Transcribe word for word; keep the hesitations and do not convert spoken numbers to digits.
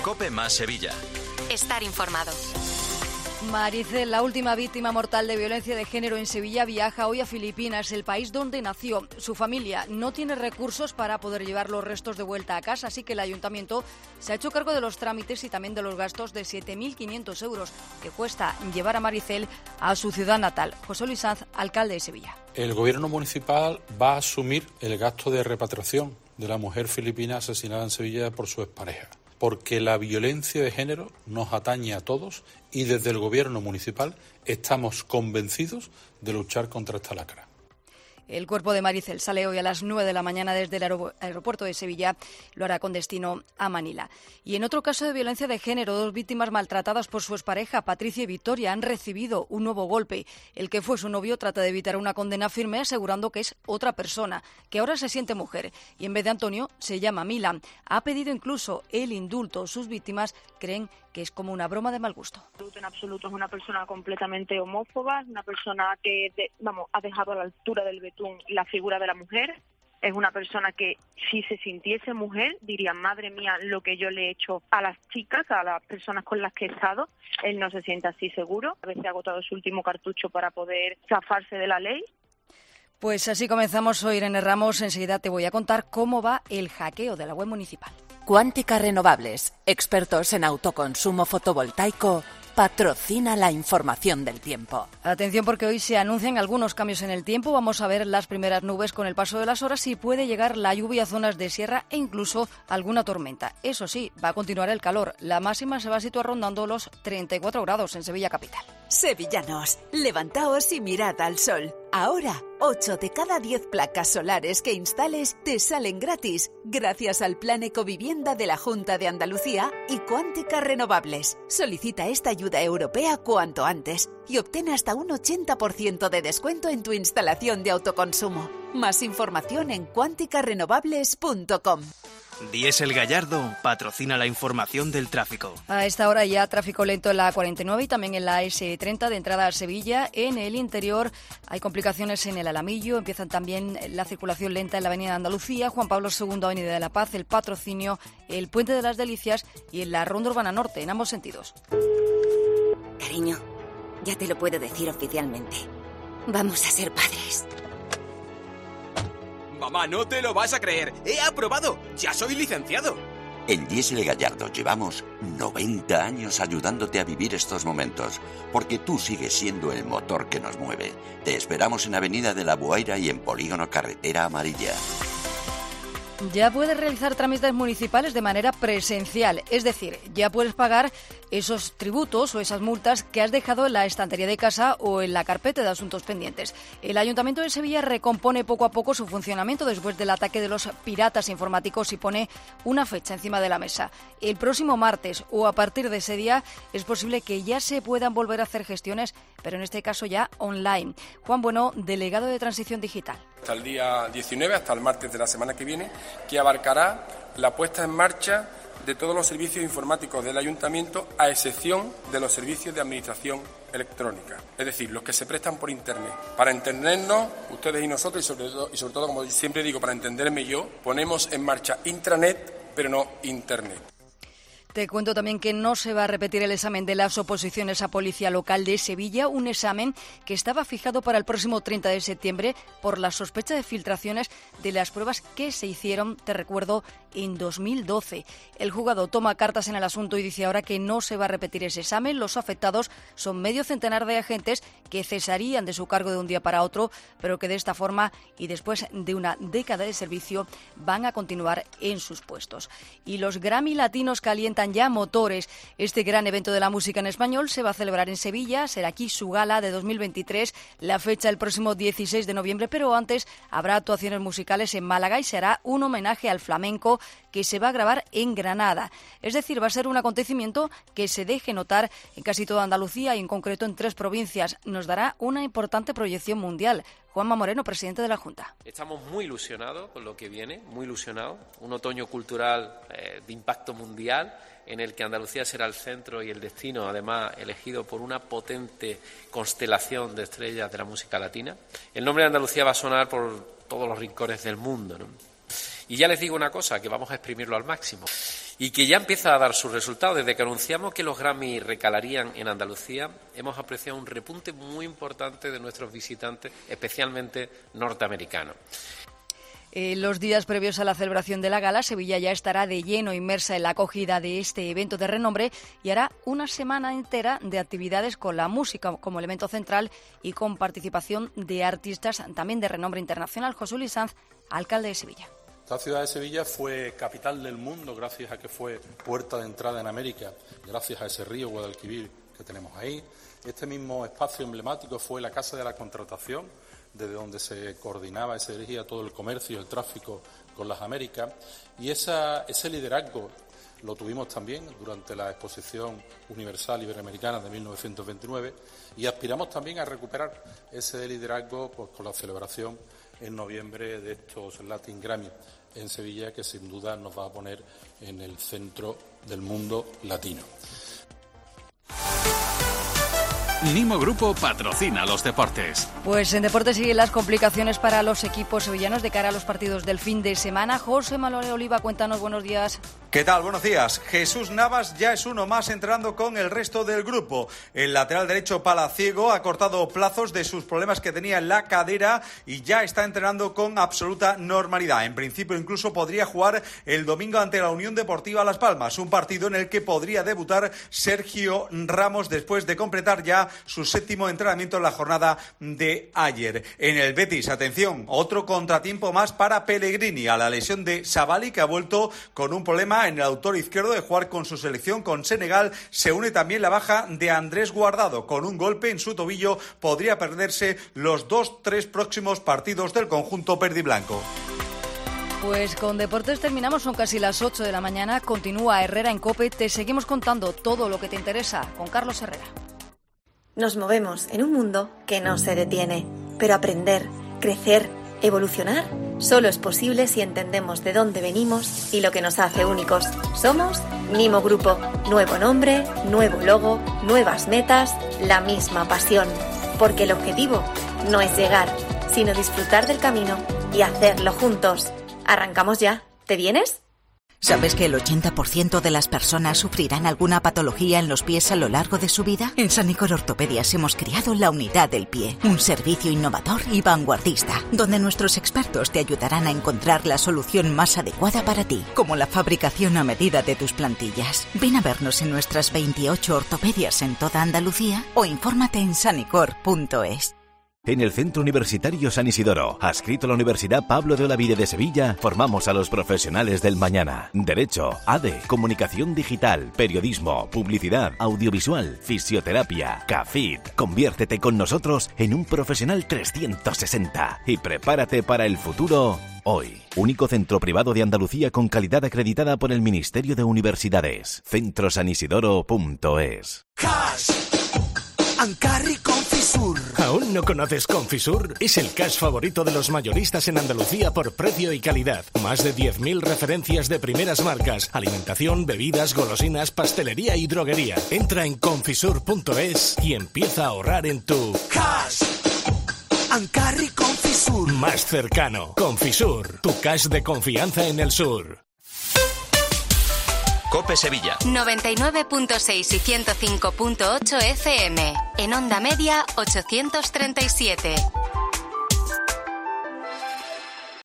COPE más Sevilla. Estar informado. Maricel, la última víctima mortal de violencia de género en Sevilla, viaja hoy a Filipinas, el país donde nació. Su familia no tiene recursos para poder llevar los restos de vuelta a casa, así que el ayuntamiento se ha hecho cargo de los trámites y también de los gastos de siete mil quinientos euros que cuesta llevar a Maricel a su ciudad natal. José Luis Sanz, alcalde de Sevilla. El gobierno municipal va a asumir el gasto de repatriación de la mujer filipina asesinada en Sevilla por su expareja, porque la violencia de género nos atañe a todos y desde el gobierno municipal estamos convencidos de luchar contra esta lacra. El cuerpo de Maricel sale hoy a las nueve de la mañana desde el aeropuerto de Sevilla. Lo hará con destino a Manila. Y en otro caso de violencia de género, dos víctimas maltratadas por su expareja, Patricia y Victoria, han recibido un nuevo golpe. El que fue su novio trata de evitar una condena firme, asegurando que es otra persona, que ahora se siente mujer. Y en vez de Antonio, se llama Mila. Ha pedido incluso el indulto. Sus víctimas creen que es como una broma de mal gusto. En absoluto, es una persona completamente homófoba, es una persona que de, vamos, ha dejado a la altura del betún la figura de la mujer. Es una persona que, si se sintiese mujer, diría, madre mía, lo que yo le he hecho a las chicas, a las personas con las que he estado. Él no se siente así seguro. A veces ha agotado su último cartucho para poder zafarse de la ley. Pues así comenzamos hoy, Irene Ramos. Enseguida te voy a contar cómo va el hackeo de la web municipal. Cuántica Renovables, expertos en autoconsumo fotovoltaico, patrocina la información del tiempo. Atención, porque hoy se anuncian algunos cambios en el tiempo. Vamos a ver las primeras nubes con el paso de las horas y puede llegar la lluvia a zonas de sierra e incluso alguna tormenta. Eso sí, va a continuar el calor. La máxima se va a situar rondando los treinta y cuatro grados en Sevilla capital. Sevillanos, levantaos y mirad al sol. Ahora, ocho de cada diez placas solares que instales te salen gratis, gracias al Plan Ecovivienda de la Junta de Andalucía y Cuántica Renovables. Solicita esta ayuda europea cuanto antes y obtén hasta un ochenta por ciento de descuento en tu instalación de autoconsumo. Más información en cuántica renovables punto com. Diesel Gallardo patrocina la información del tráfico. A esta hora ya tráfico lento en la A cuarenta y nueve y también en la ese treinta de entrada a Sevilla. En el interior hay complicaciones en el Alamillo. Empiezan también la circulación lenta en la avenida Andalucía, Juan Pablo segundo, avenida de la Paz, el Patrocinio, el Puente de las Delicias y en la Ronda Urbana Norte, en ambos sentidos. Cariño, ya te lo puedo decir oficialmente. Vamos a ser padres. Mamá, no te lo vas a creer. ¡He aprobado! ¡Ya soy licenciado! En Diesel Gallardo llevamos noventa años ayudándote a vivir estos momentos, porque tú sigues siendo el motor que nos mueve. Te esperamos en Avenida de la Buaira y en Polígono Carretera Amarilla. Ya puedes realizar trámites municipales de manera presencial, es decir, ya puedes pagar esos tributos o esas multas que has dejado en la estantería de casa o en la carpeta de asuntos pendientes. El Ayuntamiento de Sevilla recompone poco a poco su funcionamiento después del ataque de los piratas informáticos y pone una fecha encima de la mesa. El próximo martes o a partir de ese día es posible que ya se puedan volver a hacer gestiones, pero en este caso ya online. Juan Bueno, delegado de Transición Digital. Hasta el día diecinueve, hasta el martes de la semana que viene, que abarcará la puesta en marcha de todos los servicios informáticos del Ayuntamiento, a excepción de los servicios de administración electrónica, es decir, los que se prestan por Internet. Para entendernos, ustedes y nosotros, y sobre todo, y sobre todo como siempre digo, para entenderme yo, ponemos en marcha intranet, pero no Internet. Te cuento también que no se va a repetir el examen de las oposiciones a Policía Local de Sevilla, un examen que estaba fijado para el próximo treinta de septiembre por la sospecha de filtraciones de las pruebas que se hicieron, te recuerdo, en dos mil doce. El juzgado toma cartas en el asunto y dice ahora que no se va a repetir ese examen. Los afectados son medio centenar de agentes que cesarían de su cargo de un día para otro, pero que de esta forma y después de una década de servicio van a continuar en sus puestos. Y los Grammy Latinos calientan ya motores. Este gran evento de la música en español se va a celebrar en Sevilla, será aquí su gala de dos mil veintitrés, la fecha el próximo dieciséis de noviembre, pero antes habrá actuaciones musicales en Málaga y se hará un homenaje al flamenco que se va a grabar en Granada. Es decir, va a ser un acontecimiento que se deje notar en casi toda Andalucía y en concreto en tres provincias. Nos dará una importante proyección mundial. Juanma Moreno, presidente de la Junta. Estamos muy ilusionados con lo que viene, muy ilusionados. Un otoño cultural eh, de impacto mundial, en el que Andalucía será el centro y el destino, además elegido por una potente constelación de estrellas de la música latina. El nombre de Andalucía va a sonar por todos los rincones del mundo, ¿no? Y ya les digo una cosa, que vamos a exprimirlo al máximo. y que ya empieza a dar sus resultados. Desde que anunciamos que los Grammy recalarían en Andalucía, hemos apreciado un repunte muy importante de nuestros visitantes, especialmente norteamericanos. En los días previos a la celebración de la gala, Sevilla ya estará de lleno inmersa en la acogida de este evento de renombre y hará una semana entera de actividades con la música como elemento central y con participación de artistas también de renombre internacional. José Luis Sanz, alcalde de Sevilla. Esta ciudad de Sevilla fue capital del mundo gracias a que fue puerta de entrada en América, gracias a ese río Guadalquivir que tenemos ahí. Este mismo espacio emblemático fue la Casa de la Contratación, desde donde se coordinaba y se dirigía todo el comercio y el tráfico con las Américas. Y esa, ese liderazgo lo tuvimos también durante la Exposición Universal Iberoamericana de mil novecientos veintinueve y aspiramos también a recuperar ese liderazgo pues, con la celebración en noviembre de estos Latin Grammy en Sevilla, que sin duda nos va a poner en el centro del mundo latino. Nimo Grupo patrocina los deportes. Pues en deportes siguen las complicaciones para los equipos sevillanos de cara a los partidos del fin de semana. José Manuel Oliva, cuéntanos, buenos días. ¿Qué tal? Buenos días. Jesús Navas ya es uno más entrenando con el resto del grupo. El lateral derecho palaciego ha cortado plazos de sus problemas que tenía en la cadera y ya está entrenando con absoluta normalidad. En principio incluso podría jugar el domingo ante la Unión Deportiva Las Palmas, un partido en el que podría debutar Sergio Ramos después de completar ya su séptimo entrenamiento en la jornada de ayer. En el Betis, atención, otro contratiempo más para Pellegrini a la lesión de Sabali, que ha vuelto con un problema en el autor izquierdo de jugar con su selección con Senegal. Se une también la baja de Andrés Guardado. Con un golpe en su tobillo podría perderse los dos, tres próximos partidos del conjunto verdiblanco. Pues con deportes terminamos, son casi las ocho de la mañana. Continúa Herrera en COPE. Te seguimos contando todo lo que te interesa con Carlos Herrera. Nos movemos en un mundo que no se detiene, pero aprender, crecer, evolucionar, solo es posible si entendemos de dónde venimos y lo que nos hace únicos. Somos Nimo Grupo. Nuevo nombre, nuevo logo, nuevas metas, la misma pasión. Porque el objetivo no es llegar, sino disfrutar del camino y hacerlo juntos. Arrancamos ya. ¿Te vienes? ¿Sabes que el ochenta por ciento de las personas sufrirán alguna patología en los pies a lo largo de su vida? En Sanicor Ortopedias hemos creado la Unidad del Pie, un servicio innovador y vanguardista, donde nuestros expertos te ayudarán a encontrar la solución más adecuada para ti, como la fabricación a medida de tus plantillas. Ven a vernos en nuestras veintiocho ortopedias en toda Andalucía o infórmate en sanicor punto es. En el Centro Universitario San Isidoro, adscrito a la Universidad Pablo de Olavide de Sevilla, formamos a los profesionales del mañana. Derecho, A D E, Comunicación Digital, Periodismo, Publicidad, Audiovisual, Fisioterapia, CAFIT. Conviértete con nosotros en un profesional trescientos sesenta y prepárate para el futuro hoy. Único centro privado de Andalucía con calidad acreditada por el Ministerio de Universidades. centro san isidoro punto es. Cash and Carry Confisur. ¿Aún no conoces Confisur? Es el cash favorito de los mayoristas en Andalucía por precio y calidad. Más de diez mil referencias de primeras marcas. Alimentación, bebidas, golosinas, pastelería y droguería. Entra en confisur punto es y empieza a ahorrar en tu Cash and Carry Confisur. Más cercano. Confisur. Tu cash de confianza en el sur. COPE Sevilla. noventa y nueve punto seis y ciento cinco punto ocho F M. En onda media ochocientos treinta y siete.